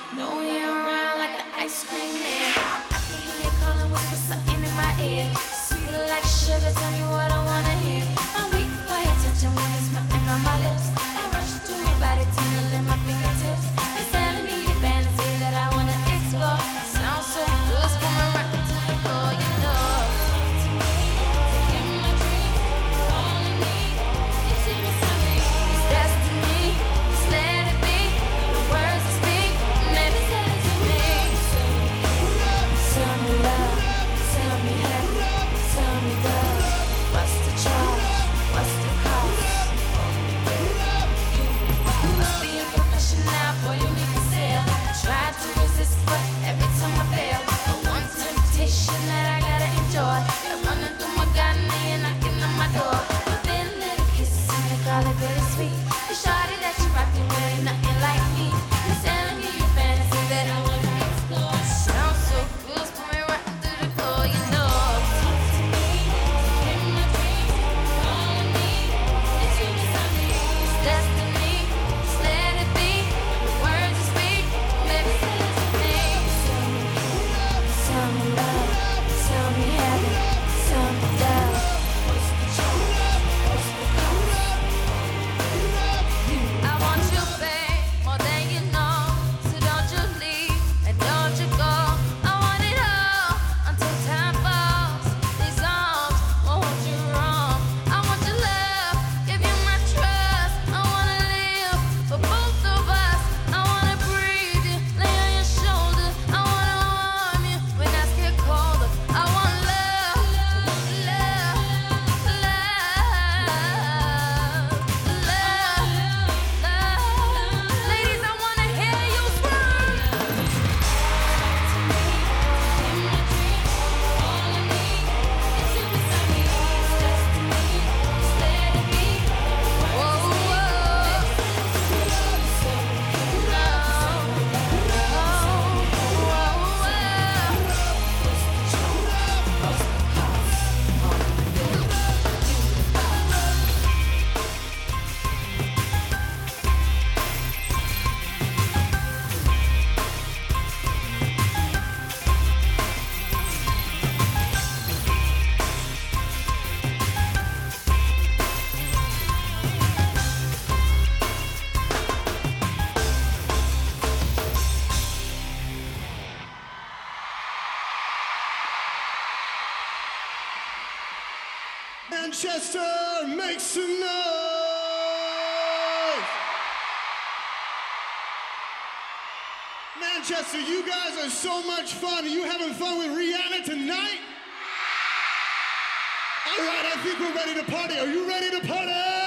know you're around like an ice cream man. I can hear you calling, whisper something in my ear. Sweet like sugar, tell me what I wanna hear. My weak, quiet attention when it's nothing on my lips. I rush through your body, tingling my fingertips. It's telling me your fantasy that I wanna explore. Sounds so good, coming right to the core, you know. Manchester, make some noise! Manchester, you guys are so much fun. Are you having fun with Rihanna tonight? All right, I think we're ready to party. Are you ready to party?